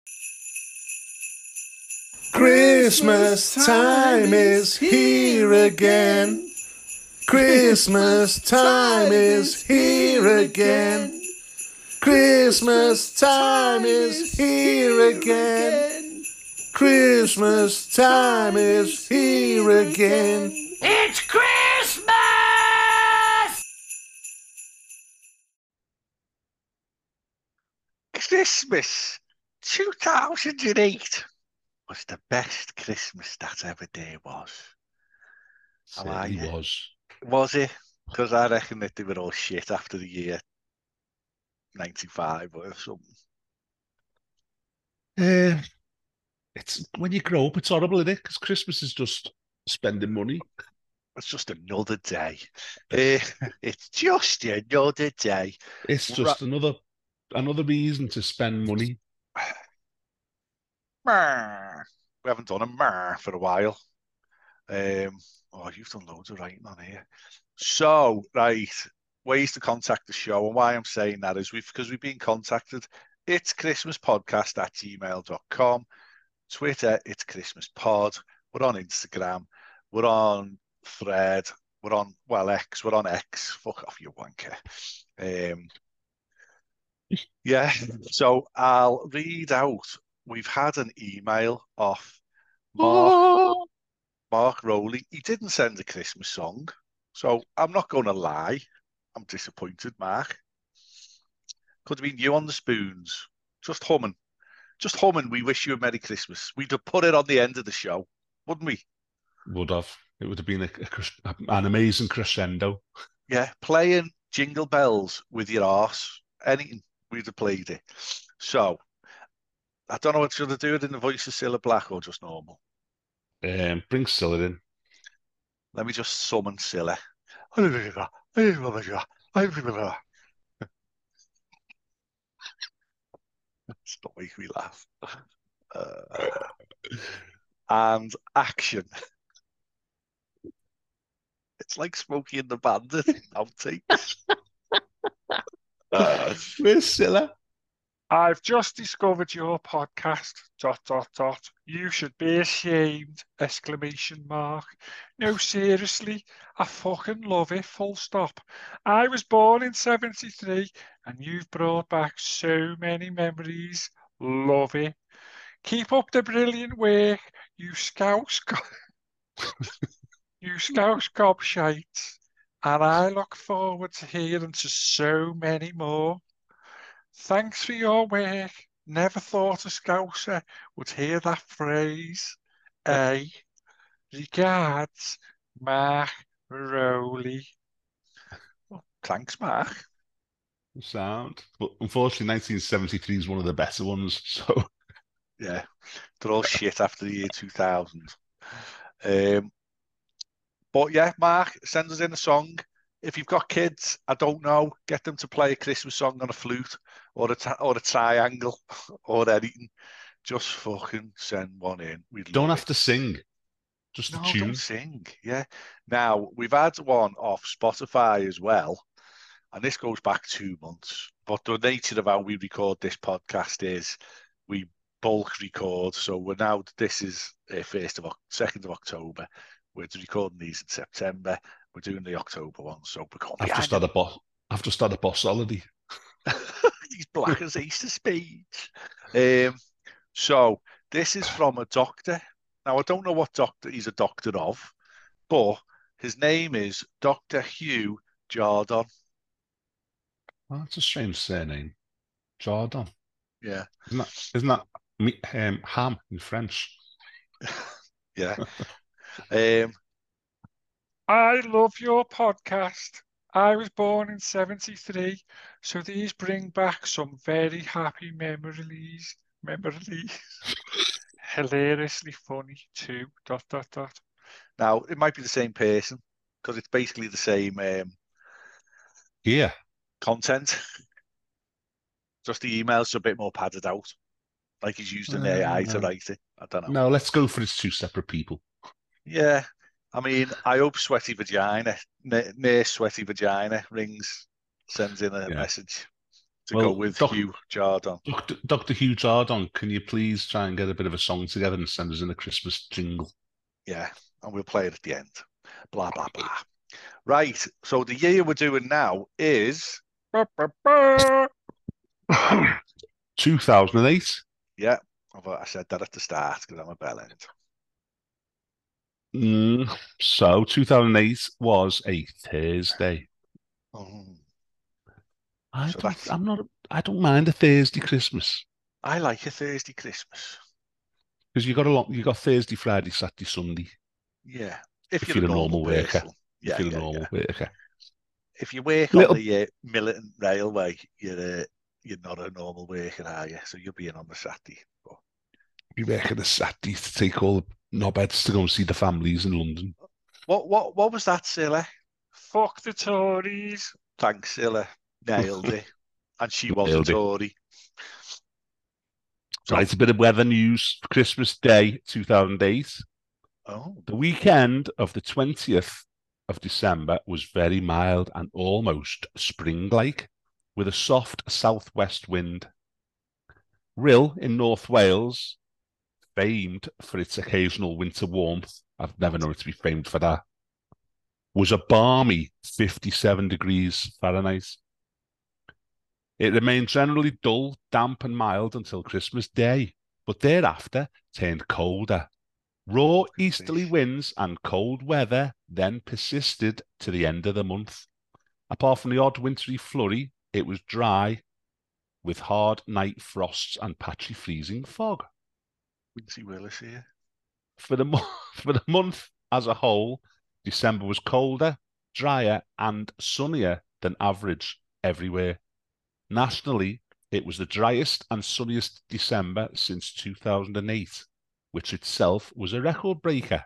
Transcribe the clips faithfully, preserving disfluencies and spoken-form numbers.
Christmas time is here again. Christmas time is here again. Christmas time is here again. Christmas time is here again. It's Christmas! Christmas two thousand eight was the best Christmas that ever there was. Certainly was. Was it? Because I reckon that they were all shit after the year ninety-five or something. Uh, it's when you grow up, it's horrible, isn't it? Because Christmas is just spending money. It's just another day. uh, it's just another day. It's just Ra- another another reason to spend money. We haven't done a mar for a while. Um, oh, you've done loads of writing on here. So, right, ways to contact the show, and why I'm saying that is we've because we've been contacted. It's christmaspodcast at gmail dot com. Twitter, it's Christmas Pod. We're on Instagram. We're on Thread. We're on, well, X. We're on X. Fuck off, you wanker. Um, yeah, so I'll read out. We've had an email off Mark, oh. Mark Rowley. He didn't send a Christmas song, so I'm not going to lie. I'm disappointed, Mark. Could have been you on the spoons, just humming. Just humming, we wish you a Merry Christmas. We'd have put it on the end of the show, wouldn't we? Would have. It would have been a, a, an amazing crescendo. Yeah, playing Jingle Bells with your arse. Anything, we'd have played it. So, I don't know what should I do it in the voice of Cilla Black or just normal? Um, bring Cilla in. Let me just summon Cilla. Stop making me laugh. Uh, and action. It's like Smokey and the Bandit outtakes. uh, Where's Cilla? I've just discovered your podcast, dot, dot, dot. You should be ashamed, exclamation mark. No, seriously, I fucking love it, full stop. I was born in seventy-three and you've brought back so many memories. Love it. Keep up the brilliant work, you scouse, you scouse gobshites. And I look forward to hearing to so many more. Thanks for your work. Never thought a Scouser would hear that phrase. A. Regards, Mark Rowley. Well, thanks, Mark. Sound. But unfortunately, nineteen seventy-three is one of the better ones. So, yeah, they're all shit after the year two thousand. Um, but yeah, Mark, send us in a song. If you've got kids, I don't know, get them to play a Christmas song on a flute or a t- or a triangle or anything. Just fucking send one in. We don't have it. to sing. Just no, the tune. Don't sing. Yeah. Now we've had one off Spotify as well, and this goes back two months. But the nature of how we record this podcast is we bulk record. So we're now. This is uh, first of second of October. We're recording these in September. We're doing the October one, so we're going I've just had a boss. I've just had a boss holiday. He's black as Ace of Spades. Um, so this is from a doctor. Now I don't know what doctor he's a doctor of, but his name is Doctor Hugh Jordan. Oh, that's a strange surname, Jordan. Yeah, isn't that isn't that um, ham in French? yeah. um. I love your podcast. I was born in seventy-three, so these bring back some very happy memories. Memories. Hilariously funny too. Dot dot dot. Now it might be the same person because it's basically the same. Um, yeah. Content. Just the emails are a bit more padded out, like he's used an uh, A I to write it. I don't know. No, let's go for it's two separate people. Yeah. I mean, I hope Sweaty Vagina, near Sweaty Vagina rings, sends in a yeah. message. to Well, go with Doc- Hugh Jardon. Doctor Doctor Hugh Jardon, can you please try and get a bit of a song together and send us in a Christmas jingle? Yeah, and we'll play it at the end. Blah, blah, blah. Right, so the year we're doing now is... two thousand eight. Yeah, I said that at the start because I'm a bellend. Mm, so two thousand eight was a Thursday. Oh, I So don't. that's- I'm not. I don't mind a Thursday Christmas I like a Thursday Christmas. because you got a lot. You got Thursday, Friday, Saturday, Sunday. Yeah, if, If you're, you're a a normal, normal worker. person. If Yeah, you're a yeah, normal yeah. worker. If you work Little- on the uh, Militant Railway, you're uh, you're not a normal worker, are you? So you'll be in on the Saturday. But... You work on a Saturday to take all the knobheads to go and see the families in London. What what what was that, Silla? Fuck the Tories. Thanks, Silla. Nailed it. And she was Nailed a it. Tory. So- Right, a bit of weather news for Christmas Day, two thousand eight. Oh, The weekend of the twentieth of December was very mild and almost spring-like, with a soft southwest wind. Rhyl in North Wales, famed for its occasional winter warmth, I've never known it to be famed for that, was a balmy fifty-seven degrees Fahrenheit. It remained generally dull, damp and mild until Christmas Day, but thereafter turned colder. Raw easterly winds and cold weather then persisted to the end of the month. Apart from the odd wintry flurry, it was dry, with hard night frosts and patchy freezing fog. Quincy Willis here. For the, mo- for the month as a whole, December was colder, drier and sunnier than average everywhere. Nationally, it was the driest and sunniest December since two thousand eight, which itself was a record breaker.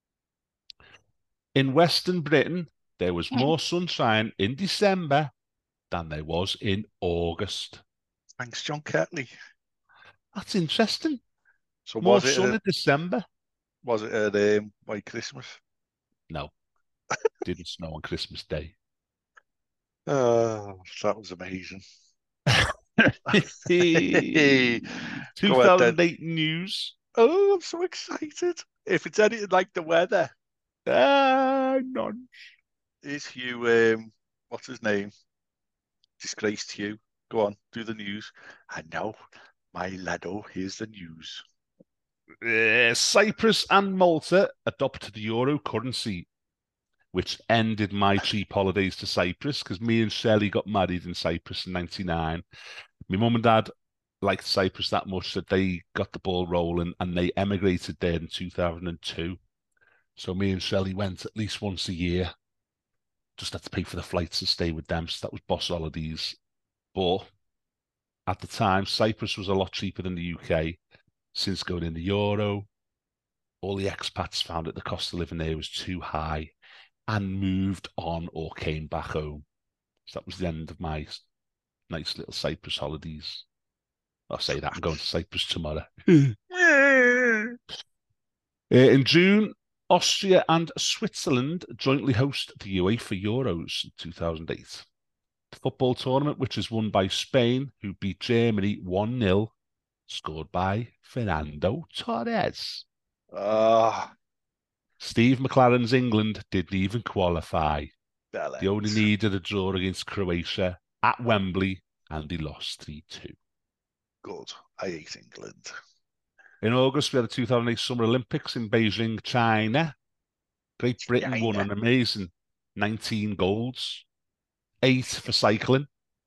In Western Britain, there was more sunshine in December than there was in August. Thanks, John Ketley. That's interesting. So More was it sun a, in December? was it a um, White Christmas? No. Didn't snow on Christmas Day. Oh, that was amazing. two thousand eight news. Oh, I'm so excited. If it's anything like the weather, Ah, none. is Hugh, um, what's his name? Disgraced Hugh. Go on, do the news. I know, my laddo, here's the news. Uh, Cyprus and Malta adopted the euro currency, which ended my cheap holidays to Cyprus because me and Shelley got married in Cyprus in ninety-nine. My mum and dad liked Cyprus that much that they got the ball rolling and they emigrated there in two thousand two. So me and Shelley went at least once a year. Just had to pay for the flights and stay with them. So that was boss holidays. But at the time, Cyprus was a lot cheaper than the U K. Since going in the euro, all the expats found that the cost of living there was too high and moved on or came back home. So that was the end of my nice little Cyprus holidays. I'll say that I'm going to Cyprus tomorrow. Uh, in June, Austria and Switzerland jointly host the UEFA Euros in two thousand eight. The football tournament, which is won by Spain, who beat Germany one nil, scored by Fernando Torres. Ah, Steve McLaren's England didn't even qualify. bellend. They only needed a draw against Croatia at Wembley, and they lost three two. Good. I hate England. In August, we had the two thousand eight Summer Olympics in Beijing, China. Great Britain won China. an amazing nineteen golds, eight for cycling.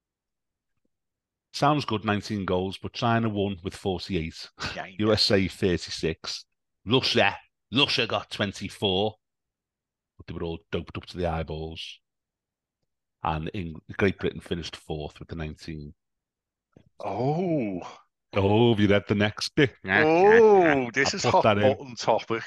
Sounds good, nineteen goals, but China won with forty-eight. China. U S A thirty-six. Russia, Russia got twenty-four, but they were all doped up to the eyeballs. And in Great Britain finished fourth with the nineteen. Oh, Oh, have you read the next bit? oh, this I is put hot that in. button topic.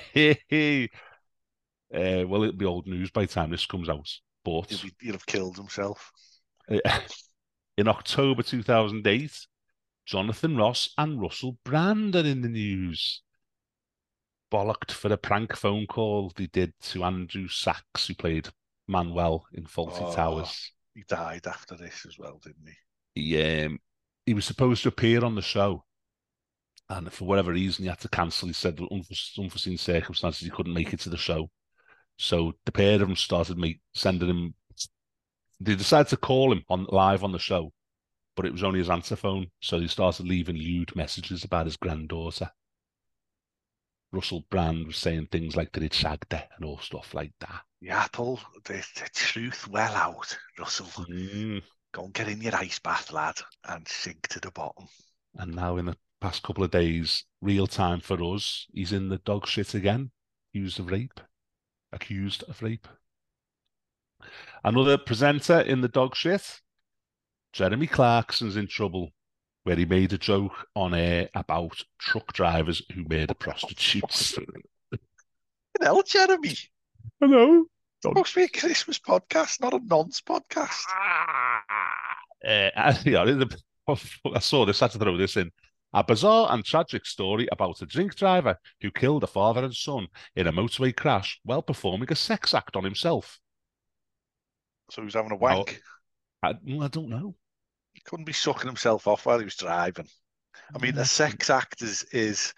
uh, well, it'll be old news by the time this comes out. But He'll, be, he'll have killed himself. in October two thousand eight, Jonathan Ross and Russell Brand are in the news. Bollocked for a prank phone call they did to Andrew Sachs, who played Manuel in Faulty Oh. Towers. He died after this as well, didn't he? he um, he was supposed to appear on the show, and for whatever reason, he had to cancel. He said unforeseen, unforeseen circumstances he couldn't make it to the show. So the pair of them started me sending him. They decided to call him on live on the show, but it was only his answer phone. So they started leaving lewd messages about his granddaughter. Russell Brand was saying things like that he'd shagged her and all stuff like that. Yeah, pull the, the truth well out, Russell. Mm. Go and get in your ice bath, lad, and sink to the bottom. And now in the past couple of days, real time for us, he's in the dog shit again, accused of rape. Accused of rape. Another presenter in the dog shit, Jeremy Clarkson's in trouble, where he made a joke on air about truck drivers who murder prostitutes. Hell, Jeremy. Hello. It's supposed to be a Christmas podcast, not a nonce podcast. Uh, I, yeah, the, I saw this, I had to throw this in. A bizarre and tragic story about a drink driver who killed a father and son in a motorway crash while performing a sex act on himself. So he was having a wank. I, I don't know. He couldn't be sucking himself off while he was driving. I mean, a sex act is, is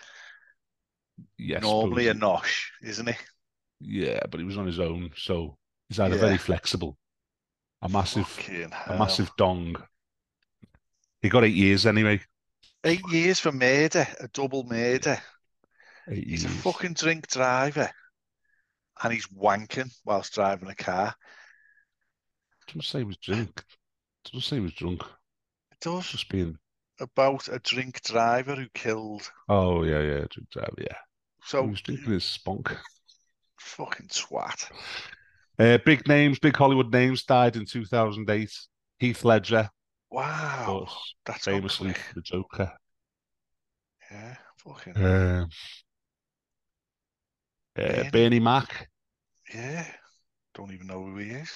yes, normally a nosh, isn't it? Yeah, but he was on his own, so he's either Yeah. very flexible, a massive, Fucking a hell. massive dong. He got eight years anyway. Eight years for murder, a double murder. Eight He's years. a fucking drink driver, and he's wanking whilst driving a car. Doesn't say he was drunk. Doesn't say he was drunk. It does. Just being. About a drink driver who killed. Oh yeah, yeah, drink driver. Yeah. So He was drinking his spunk. fucking twat. Uh, big names, big Hollywood names died in two thousand eight. Heath Ledger, of Wow, course, that's gone famously quick. the Joker. Yeah, fucking. Uh, uh, Bernie. Bernie Mac. Yeah, don't even know who he is.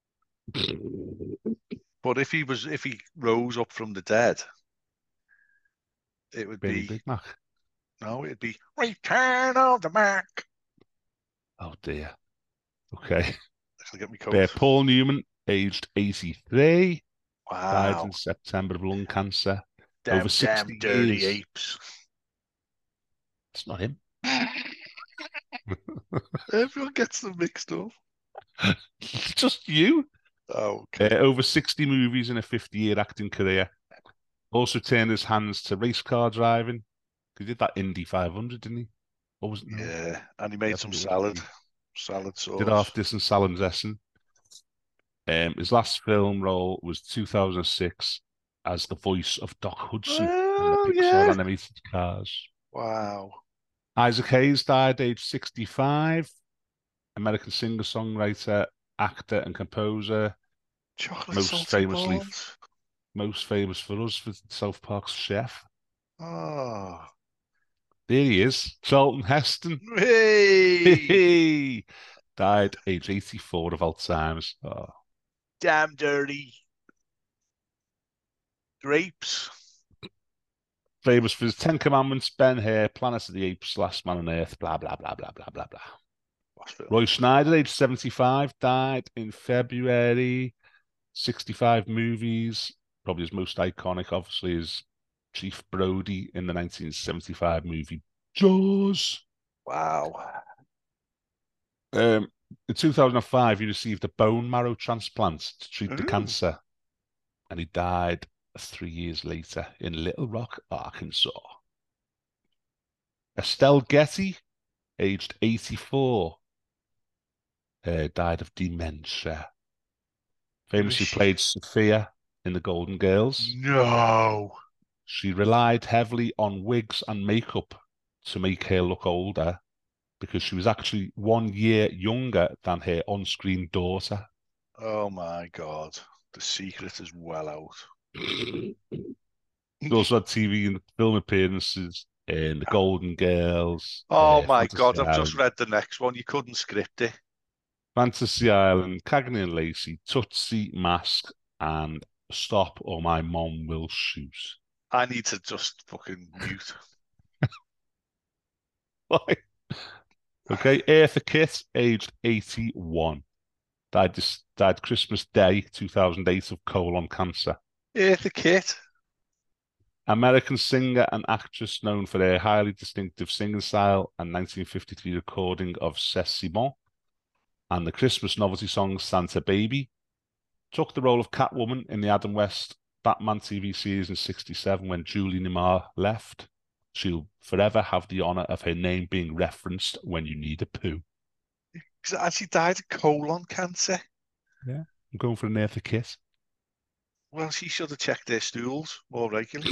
But if he was, if he rose up from the dead, it would Bernie be Big Mac. no, it'd be Return of the Mac. Oh dear. Okay. Actually, get me Uh, coat. Paul Newman, aged eighty-three, died Wow, in September of lung cancer. damn, over sixty damn dirty years. apes. It's not him. Everyone gets them mixed up. Just you. Oh, okay. Uh, over sixty movies in a fifty-year acting career. Also turned his hands to race car driving. He did that Indy five hundred, didn't he? Or was it? No. Yeah, and he made I some think it was salad, Indy. salad sauce. Did half distance salad dressing. Um, his last film role was two thousand six as the voice of Doc Hudson Oh, in the Pixar yeah. animated Cars. Wow. Isaac Hayes died age sixty-five. American singer, songwriter, actor, and composer. Chocolate Most salty famously- balls. Most famous for us for South Park's chef. Oh. There he is, Charlton Heston. Hey! Died age eighty-four of Alzheimer's. Oh. Damn dirty grapes. Famous for his Ten Commandments, Ben Hur, Planet of the Apes, Last Man on Earth, blah, blah, blah, blah, blah, blah, blah. What's it? Roy Schneider, age seventy-five, died in February. sixty-five movies. Probably his most iconic, obviously, is Chief Brody in the nineteen seventy-five movie Jaws. Wow. Um, in two thousand five, he received a bone marrow transplant to treat the Ooh. cancer, and he died three years later in Little Rock, Arkansas. Estelle Getty, aged eighty-four, uh, died of dementia. Famously she? played Sophia in The Golden Girls. No. She relied heavily on wigs and makeup to make her look older because she was actually one year younger than her on-screen daughter. Oh my God. The secret is well out. She also had T V and film appearances in The Golden Girls. Oh uh, my Fantasy God. I've just Island, read the next one. You couldn't script it. Fantasy Island, Cagney and Lacey, Tootsie, Mask, and Stop or My Mom Will Shoot. I need to just fucking mute. Okay, Eartha Kitt, aged eighty-one. Died, this, died Christmas Day, two thousand eight, of colon cancer. Eartha Kitt. American singer and actress known for their highly distinctive singing style and nineteen fifty-three recording of C'est Si Bon and the Christmas novelty song Santa Baby. Took the role of Catwoman in the Adam West Batman T V series in sixty-seven when Julie Newmar left. She'll forever have the honour of her name being referenced when you need a poo. And she died of colon cancer. Yeah, I'm going for an Eartha Kitt. Well, she should have checked their stools more regularly.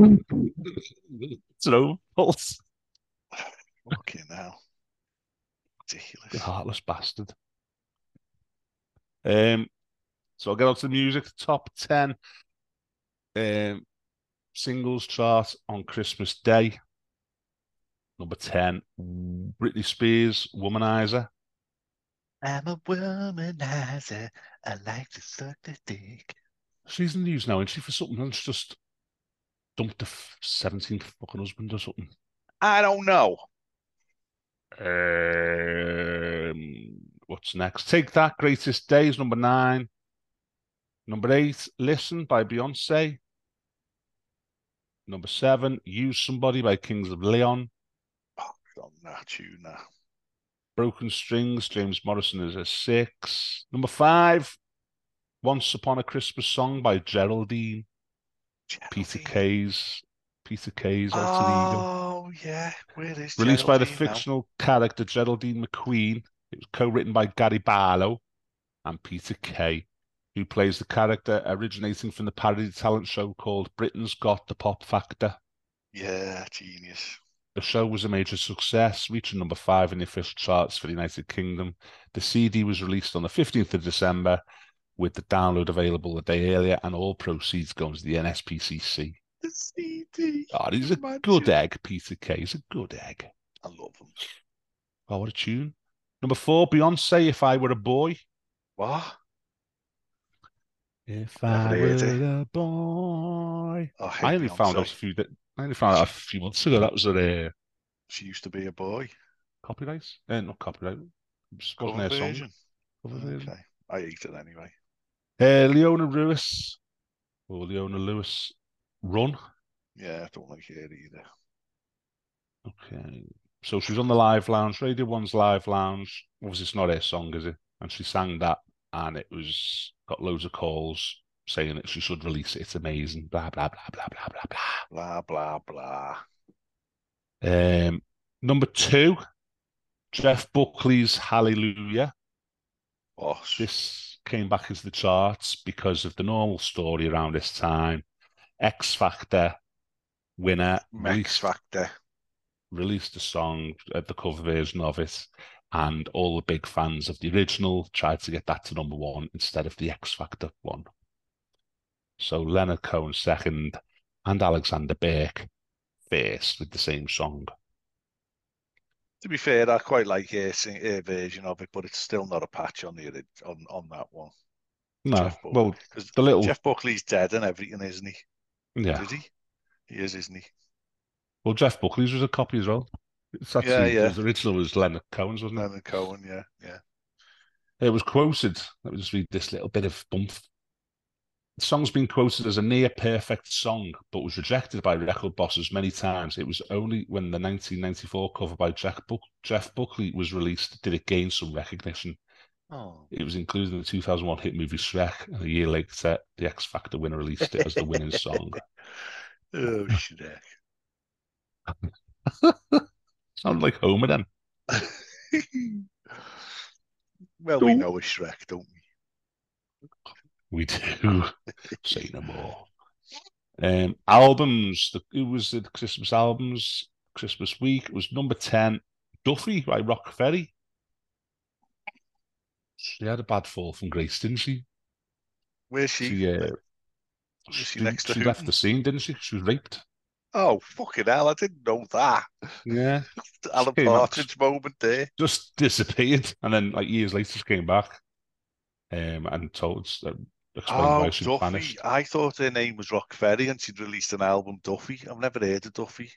It's no pulse. Fucking hell. Ridiculous. Heartless bastard. Um, so I'll get on to the music. Top ten um, singles chart on Christmas Day. Number ten, Britney Spears, Womanizer. I'm a womanizer. I like to suck the dick. She's in the news now, isn't she, for something? And she just dumped the seventeenth fucking husband or something. I don't know. Um, what's next? Take That, Greatest Days, number nine. Number eight, Listen by Beyonce. Number seven, Use Somebody by Kings of Leon. Oh, on that tune now. Broken Strings, James Morrison is a six. Number five, Once Upon a Christmas Song by Geraldine. Geraldine. Peter Kay's Peter Kay's alter ego. Oh, yeah. Where is Released by the Geraldine now? fictional character Geraldine McQueen. It was co-written by Gary Barlow and Peter Kay, who plays the character originating from the parody talent show called Britain's Got the Pop Factor. Yeah, genius. The show was a major success, reaching number five in the official charts for the United Kingdom. The C D was released on the fifteenth of December, with the download available a day earlier, and all proceeds going to the N S P C C. The C D. Oh, he's a Imagine. good egg, Peter Kay. He's a good egg. I love him. Oh, what a tune. Number four, Beyonce, If I Were a Boy. What? If Never I heard it. were a boy. I hate I only found out Beyonce. a few. I only found out a few months ago that was a uh, She used to be a boy. copyright. Uh, not copyright. It just wasn't Cover her song. version. Cover version. Okay. I hate it anyway. Uh, Leona Lewis or Leona Lewis, Run. Yeah, I don't like it either. Okay. So she was on the Live Lounge, Radio One's Live Lounge. Obviously, it's not her song, is it? And she sang that, and it was got loads of calls saying that she should release it. It's amazing. Blah blah blah blah blah blah blah. Blah, blah, blah. Um, number two, Jeff Buckley's Hallelujah. Boss. This came back into the charts because of the normal story around this time. X Factor winner Max released, Factor. released a song, uh, the cover version of it, and all the big fans of the original tried to get that to number one instead of the X Factor one. So Leonard Cohen second and Alexander Burke first with the same song. To be fair, I quite like her, sing, her version of it, but it's still not a patch on the on, on that one. No, Jeff Buckley. well, Because the little Jeff Buckley's dead and everything, isn't he? yeah. Is he? He is, isn't he? Well, Jeff Buckley's was a copy as well. It's actually, Yeah, yeah. the original was Leonard Cohen's, wasn't it? Leonard Cohen, yeah, yeah. It was quoted. Let me just read this little bit of bump. The song's been quoted as a near perfect song, but was rejected by record bosses many times. It was only when the nineteen ninety-four cover by Jack Buck Jeff Buckley was released did it gain some recognition. Oh. It was included in the two thousand one hit movie Shrek, and a year later, the X Factor winner released it as the winning song. Oh, Shrek. Sounds like Homer then. Well, we know a Shrek, don't we? We do. Say no more. Um, albums. The, it was the Christmas albums. Christmas week. It was number ten. Duffy by Rock Ferry. She had a bad fall from grace, didn't she? Where's she? She, uh, Was she she, next to she Hooten? left the scene, didn't she? She was raped. Oh, fucking hell, I didn't know that. Yeah. Alan Came out. Partridge moment there. Just disappeared, and then like years later, she came back. Um, and told uh, explained Oh, why she Duffy. vanished. I thought her name was Rock Ferry and she'd released an album, Duffy. I've never heard of Duffy.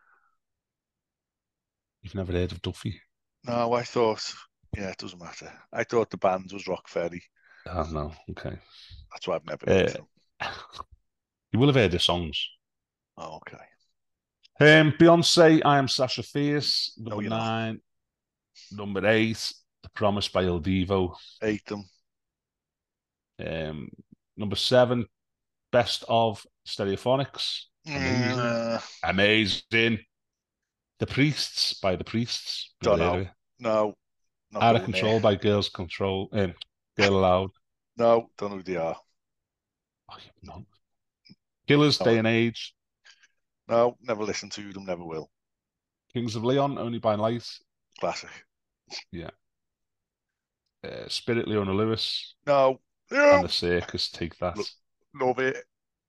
You've never heard of Duffy? No, I thought, yeah, it doesn't matter. I thought the band was Rock Ferry. Oh no. Okay. That's why I've never heard Uh, of them. You will have heard the songs. Oh, okay. Um, Beyonce, I Am Sasha Fierce. No, Number you're not. nine. Number eight, The Promise by Il Divo. Hate them. Um, number seven, Best of Stereophonics. Amazing. Mm, uh, Amazing. The Priests by The Priests. don't Never heard know. of it. No, not Out of going Control there. by Girls Control. Um, Girl Aloud. No, don't know who they are. Oh, you none. Killers, No, Day and Age. no, never listened to them, never will. Kings of Leon, Only by Light. Classic. Yeah. Uh, Spirit, Leona Lewis. No. And No. The Circus, Take That. Lo- Love it.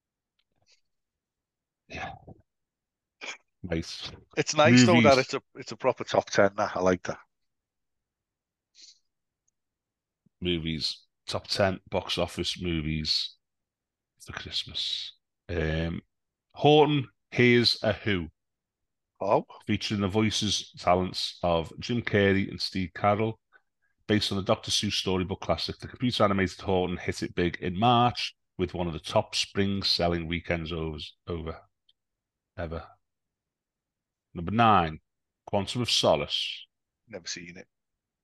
Yeah. Nice. It's nice though that Movies. it's a it's a proper top ten. Nah, I like that. Movies. Top ten box office movies for Christmas. Um, Horton, Here's a Who, Oh, featuring the voices, talents of Jim Carrey and Steve Carell. Based on the Doctor Seuss storybook classic, the computer animated Horton hit it big in March with one of the top spring selling weekends overs, over ever. Number nine, Quantum of Solace. never seen it.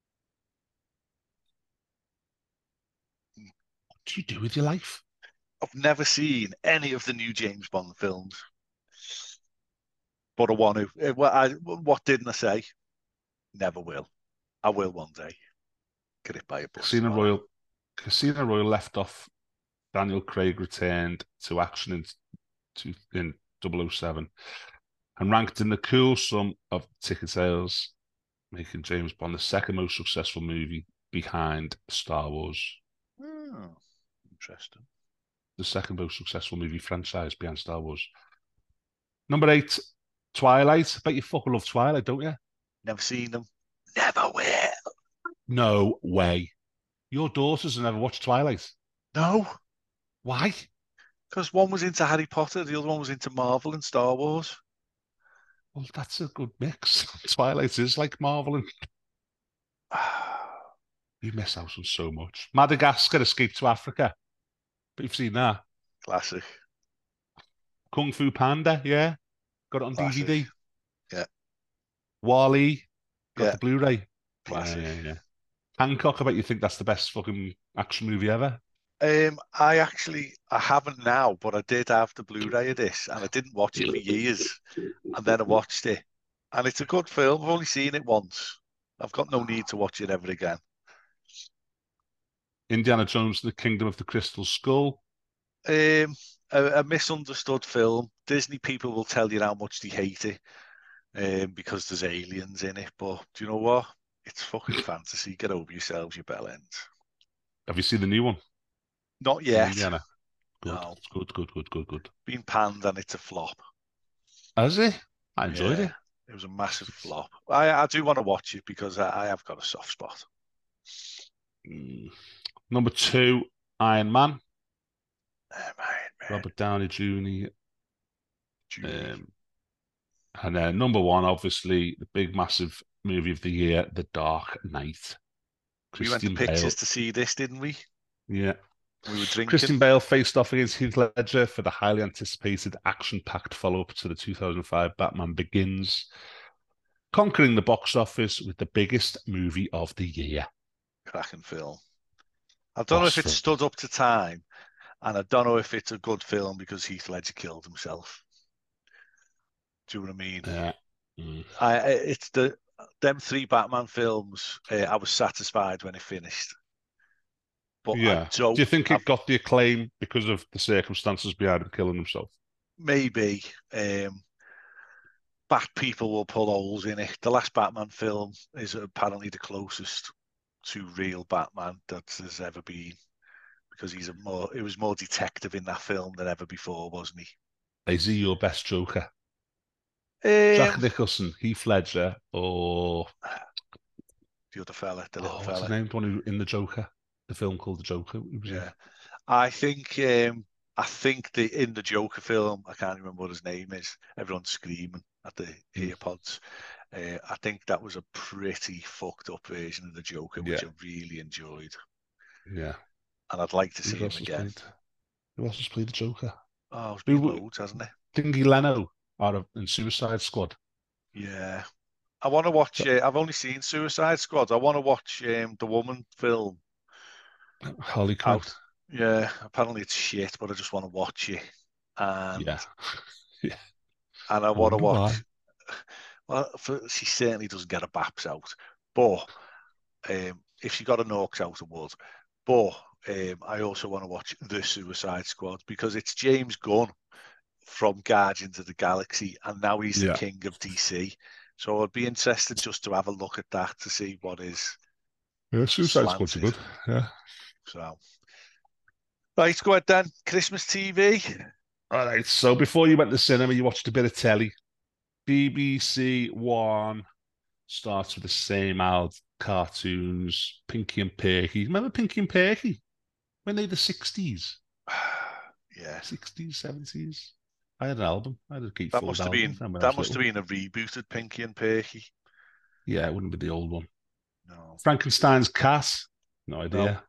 What do you do with your life? I've never seen any of the new James Bond films, but I want to. Uh, What, I, what didn't I say? Never will. I will one day. Get it by a bus. Casino tomorrow. Royale. Casino Royale left off. Daniel Craig returned to action in, to, in double oh seven and ranked in the cool sum of ticket sales, making James Bond the second most successful movie behind Star Wars. Oh, interesting. The second most successful movie franchise behind Star Wars. Number eight, Twilight. I bet you fucking love Twilight, don't you? Never seen them. Never will. No way. Your daughters have never watched Twilight. No, Why? because one was into Harry Potter, the other one was into Marvel and Star Wars. Well, that's a good mix. Twilight is like Marvel, and you miss out on so much. Madagascar, Escape to Africa. But you've seen that. Classic. Kung Fu Panda, yeah. Got it on Classic. D V D. Yeah. Wall-E, got Yeah. the Blu-ray. Classic. Yeah, yeah, yeah. Hancock, I bet you think that's the best fucking action movie ever. Um, I actually I haven't now, but I did have the Blu-ray of this, and I didn't watch it for years, and then I watched it, and it's a good film. I've only seen it once. I've got no need to watch it ever again. Indiana Jones and the Kingdom of the Crystal Skull. Um, a, a misunderstood film. Disney people will tell you how much they hate it, um, because there's aliens in it. But do you know what? It's fucking fantasy. Get over yourselves, you bellends. Have you seen the new one? Not yet. Indiana. Good, No. good, good, good, good, good. Been panned and it's a flop. Has it? I enjoyed Yeah, it. It was a massive flop. I, I do want to watch it because I, I have got a soft spot. Mm. Number two, Iron Man. Oh, man, man. Robert Downey Junior Julie. Um, and then number one, obviously, the big, massive movie of the year, The Dark Knight. we went to Christian pictures Bale. to see this, didn't we? Yeah. We were drinking. Christian Bale faced off against Heath Ledger for the highly anticipated action-packed follow-up to the two thousand five Batman Begins, conquering the box office with the biggest movie of the year. Cracking film. I don't know if it Awesome. stood up to time, and I don't know if it's a good film because Heath Ledger killed himself. Do you know what I mean? Yeah. Mm. I, I it's the them three Batman films. Uh, I was satisfied when it finished. But Yeah. I don't, Do you think it I've- got the acclaim because of the circumstances behind him killing himself? maybe um, Bat people will pull holes in it. The last Batman film is apparently the closest to real Batman that there's ever been, because he's a more it was more detective in that film than ever before, wasn't he? Is he your best Joker? Um, Jack Nicholson, Heath Ledger, or the other fella, the little oh, what's fella. his name? The one who in the Joker, the film called The Joker. Who was Yeah, it? I think um, I think the in the Joker film, I can't remember what his name is. Everyone's screaming at the Mm. earpods. Uh, I think that was a pretty fucked up version of the Joker, which Yeah. I really enjoyed, Yeah. and I'd like to see Who him else has again. played? Who else has played the Joker? Oh, it's Who been w- loads, hasn't it? Dingy Leno out of in Suicide Squad. Yeah. I want to watch. Uh, I've only seen Suicide Squad. I want to watch um, the Woman film Harley Quinn. out. Yeah. Apparently it's shit, but I just want to watch it. And Yeah. yeah. and I I want to wonder why. watch. Well, for, she certainly doesn't get her baps out, but um, if she got her knocks out, I would. But um, I also want to watch The Suicide Squad because it's James Gunn from Guardians of the Galaxy, and now he's the Yeah. king of D C. So I'd be interested just to have a look at that to see what is Yeah, Suicide Squad's slanted. good. Yeah. So, right, go ahead then. Christmas T V. All right. So before you went to the cinema, you watched a bit of telly. B B C One starts with the same old cartoons. Pinky and Perky. Remember Pinky and Perky? When they the sixties, Yeah, sixties, seventies. I had an album. I had a that gatefold must have album been from when I that was must have little. been a rebooted Pinky and Perky. Yeah, it wouldn't be the old one. No, Frankenstein's Cat. No no. idea.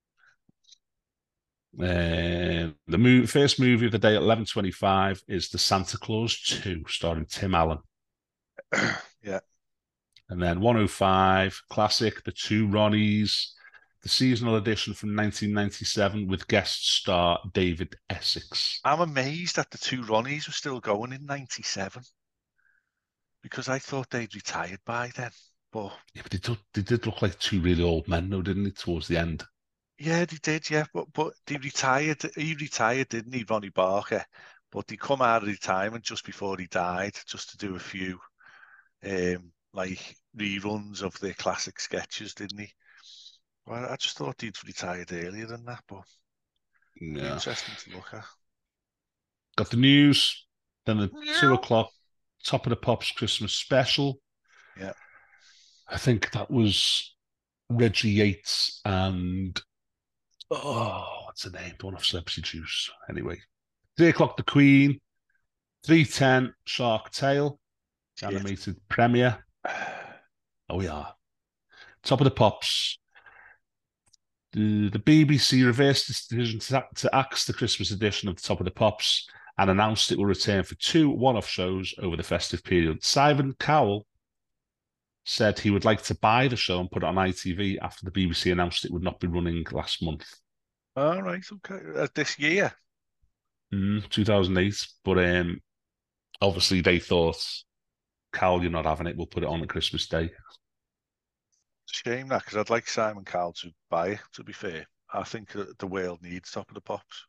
Uh, the mo- first movie of the day at eleven twenty-five is The Santa Claus two, starring Tim Allen. Yeah. And then one oh five, classic, The Two Ronnies, the seasonal edition from nineteen ninety-seven with guest star David Essex. I'm amazed that the two Ronnies were still going in ninety-seven because I thought they'd retired by then. But Yeah, but they did, they did look like two really old men, though, didn't they, towards the end? yeah, they did, yeah. But but they retired. He retired, didn't he, Ronnie Barker? But he come out of retirement just before he died, just to do a few um like reruns of the classic sketches, didn't he? Well, I just thought he'd retired earlier than that, but it'd be Yeah. interesting to look at. Got the news, then the two o'clock Top of the Pops Christmas special. Yeah. I think that was Reggie Yates and oh, what's the name? Don't have Celebrity Juice. Anyway, three o'clock The Queen, three ten Shark Tale, animated premiere. Oh, we are. Top of the Pops. The, the B B C reversed its decision to, to axe the Christmas edition of the Top of the Pops and announced it will return for two one-off shows over the festive period. Simon Cowell said he would like to buy the show and put it on I T V after the B B C announced it would not be running last month. All right, okay. Uh, this year. Mm, two thousand eight. But um, obviously they thought, Cowell, you're not having it. We'll put it on at Christmas Day. Shame that, because I'd like Simon Cowell to buy it, to be fair. I think that the world needs Top of the Pops.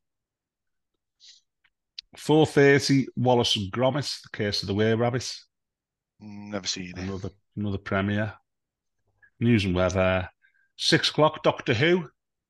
four thirty, Wallace and Gromit, The Curse of the Were-Rabbit. Never seen it. Another, another premiere. News and weather. Six o'clock, Doctor Who.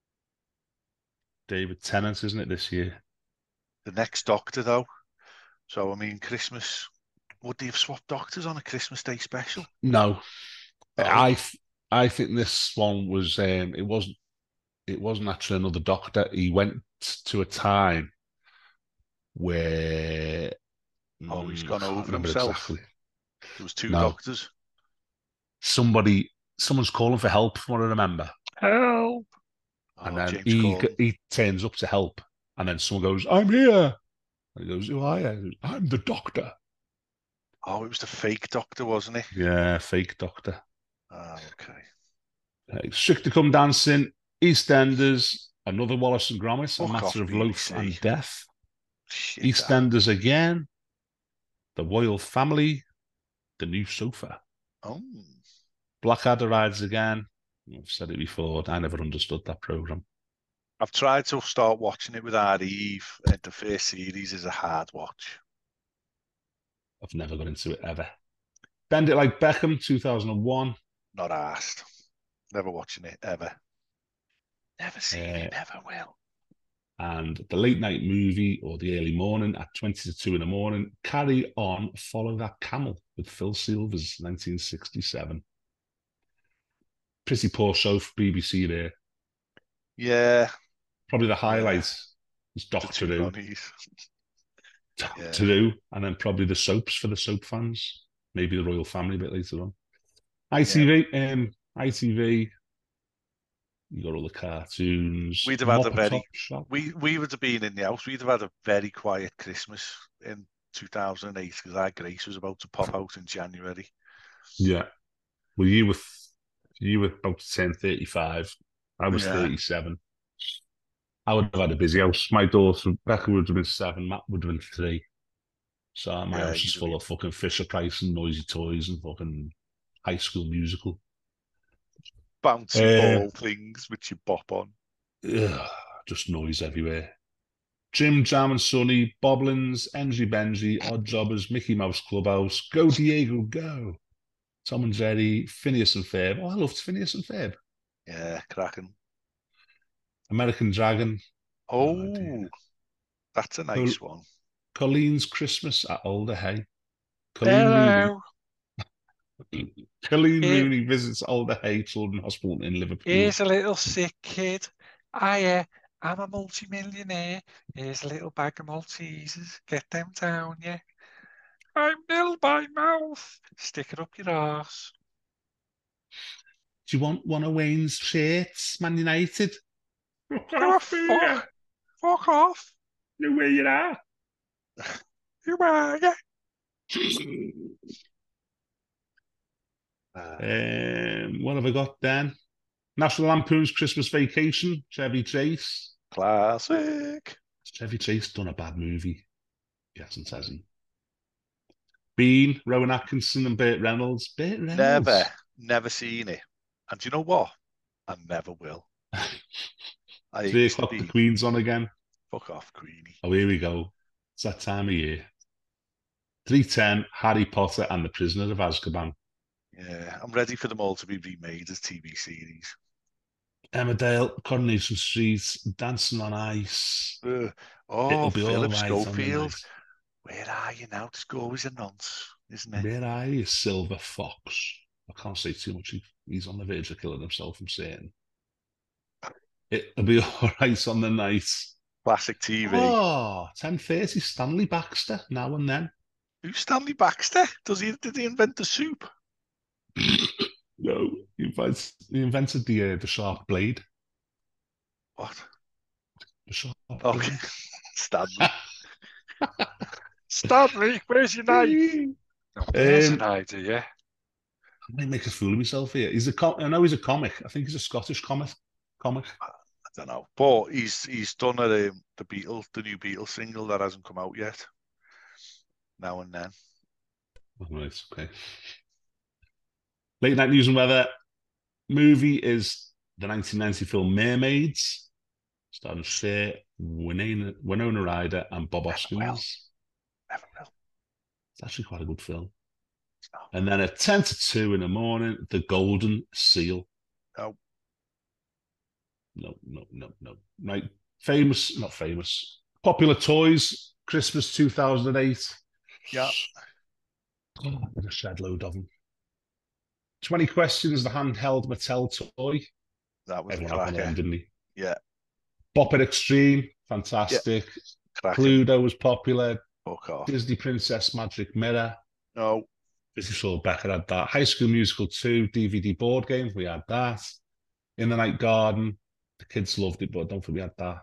David Tennant, isn't it, this year? The next Doctor, though. So, I mean, Christmas. Would they have swapped Doctors on a Christmas Day special? No. Oh. I I think this one was, um, it wasn't, it wasn't actually another Doctor. He went to a time where... Oh, he's mm, gone I can't over remember himself. exactly. There was two No. Doctors. Somebody, someone's calling for help, from what I remember. Help! And Oh, then James he Corden. he turns up to help, and then someone goes, "I'm here." And he goes, "Who are you?" "I'm the Doctor." Oh, it was the fake Doctor, wasn't it? Yeah, fake Doctor. Oh, okay. Uh, Strictly Come Dancing, EastEnders, another Wallace and Gromit, A Fuck Matter off, of Loaf B B C. and Death. Shit, EastEnders again, The Royal Family, The New Sofa. Oh. Blackadder rides again. I've said it before. I never understood that program. I've tried to start watching it with our Eve, and the first series is a hard watch. I've never got into it ever. Bend It Like Beckham, two thousand one. Not asked. Never watching it ever. Never seen Uh, it. Never will. And the late night movie or the early morning at twenty to two in the morning, Carry On, Follow That Camel with Phil Silvers, nineteen sixty-seven. Pretty poor show for B B C there. Yeah. Probably the highlight yeah. is Doctor Who. Doctor Who, and then probably the soaps for the soap fans. Maybe the Royal Family a bit later on. I T V, yeah. um, I T V, You got all the cartoons. We'd have had a Mopper very Top Shop. we we would have been in the house. We'd have had a very quiet Christmas in two thousand eight because our Grace was about to pop out in January. Yeah. Well, you were you were about to turn thirty-five. I was Yeah. thirty-seven. I would have had a busy house. My daughter Rebecca would have been seven. Matt would have been three. So my Yeah, house is you'd have full been- of fucking Fisher Price and Noisy Toys and fucking High School Musical. Bouncy Uh, ball things which you bop on. Ugh, just noise everywhere. Jim Jam and Sonny, Boblins, Enzy Benji, Odd Jobbers, Mickey Mouse Clubhouse, Go Diego Go, Tom and Jerry, Phineas and Ferb. Oh, I loved Phineas and Ferb. Yeah, cracking. American Dragon. Oh, No idea. that's a nice one. Colleen's Christmas at Alder Hay. Colleen Rooney. Hello. Colleen Here- Rooney visits Alder Hay Children's Hospital in Liverpool. Here's a little sick kid. Hiya, I'm a multi-millionaire. Here's a little bag of Maltesers. Get them down, yeah. I'm nil by mouth. Stick it up your arse. Do you want one of Wayne's shirts, Man United? Fuck Oh, off, yeah. fuck. Fuck off. Know where you are. You are, yeah. Uh, Um, what have I got then? National Lampoon's Christmas Vacation, Chevy Chase. classic. Has Chevy Chase done a bad movie? He hasn't, has he? Bean, Rowan Atkinson and Burt Reynolds. Burt Reynolds. Never, never seen it. And do you know what? I never will. I Three used to o'clock, be the Queen's on again. fuck off, Queenie. Oh, here we go. It's that time of year. three ten, Harry Potter and the Prisoner of Azkaban. Yeah, I'm ready for them all to be remade as T V series. Emmerdale, Coronation Street, Dancing on Ice. Uh, oh, It'll be all Philip right on the Schofield. night. Where are you now? There's always a nonce, isn't it? Where are you, Silver Fox? I can't say too much. He, he's on the verge of killing himself, I'm saying. It'll be all right on the night. Classic T V. Oh, ten thirty, Stanley Baxter, now and then. Who's Stanley Baxter? Does he did he invent the soup? No, he invented, he invented the, uh, the sharp blade. What? The sharp Okay, blade. Stanley. Stanley, where's your knife? No, there's Um, an idea. I might make a fool of myself here. He's a com- I know he's a comic. I think he's a Scottish comic. Comic. I don't know, but he's he's done a, um, the Beatles, the new Beatles single that hasn't come out yet. Now and then. Oh, right, okay. Late night news and weather. Movie is the nineteen ninety film Mermaids, starring Cher, Winona, Winona Ryder, and Bob Never Hoskins. will. Never will. It's actually quite a good film. No. And then at ten to two in the morning, The Golden Seal. No. No, no, no, no. Right. Famous, not famous. Popular toys, Christmas two thousand eight. Yeah. Oh, there's a shed load of them. twenty questions, the handheld Mattel toy. That was a Everyone had one of them, cracker. didn't he? Yeah. Bop It Extreme, fantastic. Cracking. Cluedo was popular. Fuck off. Disney Princess Magic Mirror. No. Disney Saw Becker had that. High School Musical two, D V D board games, we had that. In the Night Garden, the kids loved it, but I don't think we had that.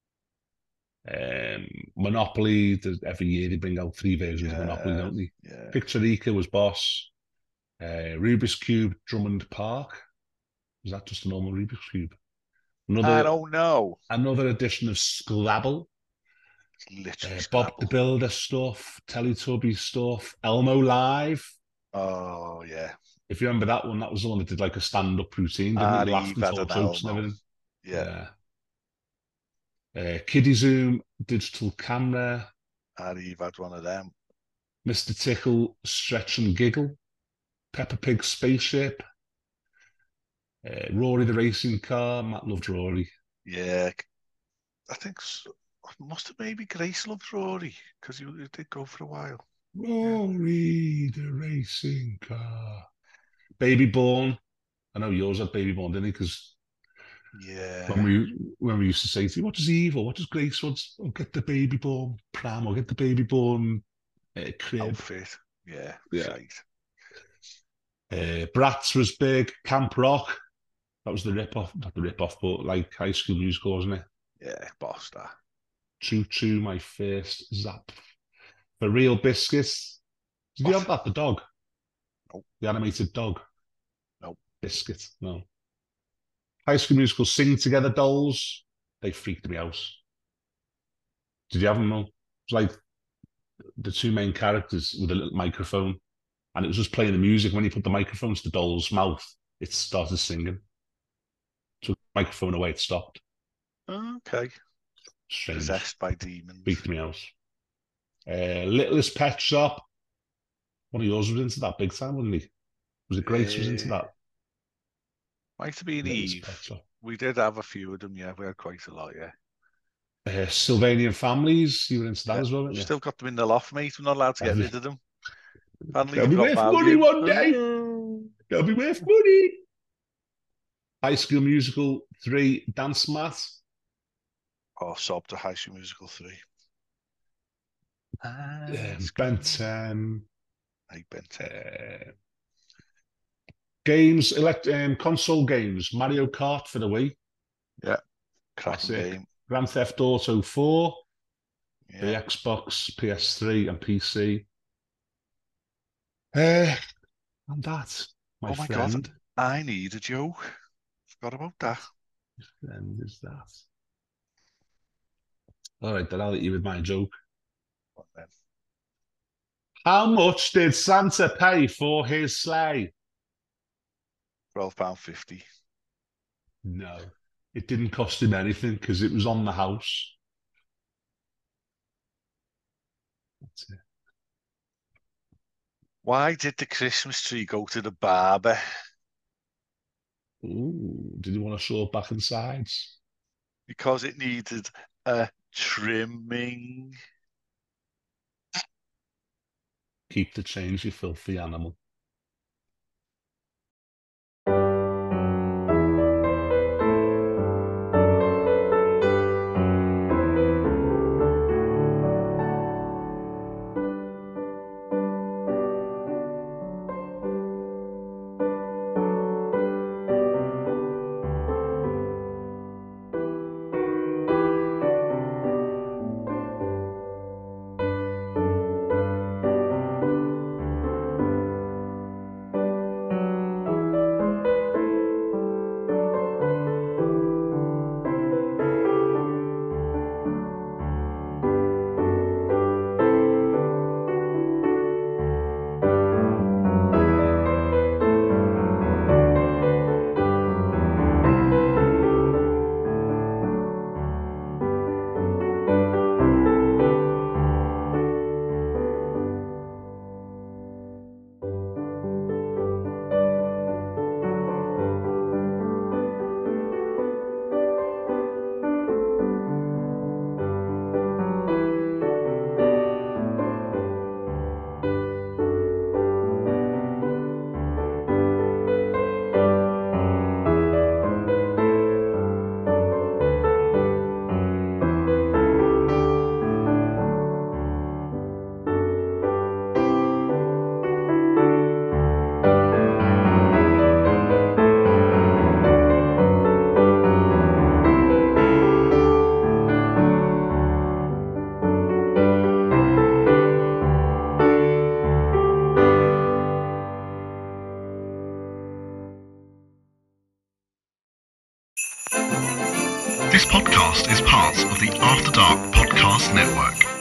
Um, Monopoly, there's- every year they bring out three versions of Monopoly, Yeah. don't they? Yeah. Picturica was Boss. Uh, Rubik's Cube, Drummond Park. Was that just a normal Rubik's Cube? I Another don't know. another edition of Scrabble. It's literally Uh, Bob the Scrabble. Builder stuff, Teletubby stuff, Elmo Live. Oh yeah. If you remember that one, that was the one that did like a stand-up routine, didn't Ah, it? Laughed and Eve had told an jokes and Elmo. everything. Yeah. Yeah. Uh, Kiddie Zoom, digital camera, And Eve had one of them. Mister Tickle, Stretch and Giggle, Peppa Pig spaceship, uh, Rory the racing car. Matt loved Rory. Yeah. I think s must have maybe Grace loved Rory because he, he did go for a while. Rory the racing car. Baby Born. I know yours had Baby Born, didn't he? Because Yeah. when we when we used to say to you, what does Eve or what does Grace want? Oh, get the Baby Born pram or get the Baby Born uh, crib. Outfit. Yeah. Yeah. Shite. Uh, Bratz was big. Camp Rock. That was the rip-off, not the rip-off, but like High School Musical, wasn't it? Yeah, boss that. Choo Choo, my first zap. The Real Biscuits. Did you have that, the dog? Nope. The animated dog? Nope. Biscuit, no. High School Musical, Sing Together Dolls. They freaked me out. Did you have them, though? It was like the two main characters with a little microphone, and it was just playing the music. When you put the microphone to the doll's mouth, it started singing. Took the microphone away, it stopped. Okay. Strange. Possessed by demons. Freaked me out. Uh, Littlest Pet Shop. One of yours was into that big time, wasn't he? Was it Grace uh, was into that? Might have been Eve. We did have a few of them, yeah. We had quite a lot, yeah. Uh, Sylvanian Families, you were into that yeah, as well, weren't you? Still got them in the loft, mate. We're not allowed to get rid of them. Apparently They'll be worth value. money one day. They'll be worth money. High School Musical three, Dance Mat. Oh, sobbed to High School Musical three. Um, Ben ten. Hey, Ben ten. Uh, games, elect, um, console games. Mario Kart for the Wii. Yeah, cracking game. Grand Theft Auto four. Yeah. The Xbox, P S three, and P C. Uh, and that, my, oh my friend. God, I need a joke. Forgot about that. My friend is that. All right, then I'll hit you with my joke. What then? How much did Santa pay for his sleigh? twelve pounds fifty. No, it didn't cost him anything because it was on the house. That's it. Why did the Christmas tree go to the barber? Ooh, did he want to show back and sides? Because it needed a trimming. Keep the change, you filthy animal. This podcast is part of the After Dark Podcast Network.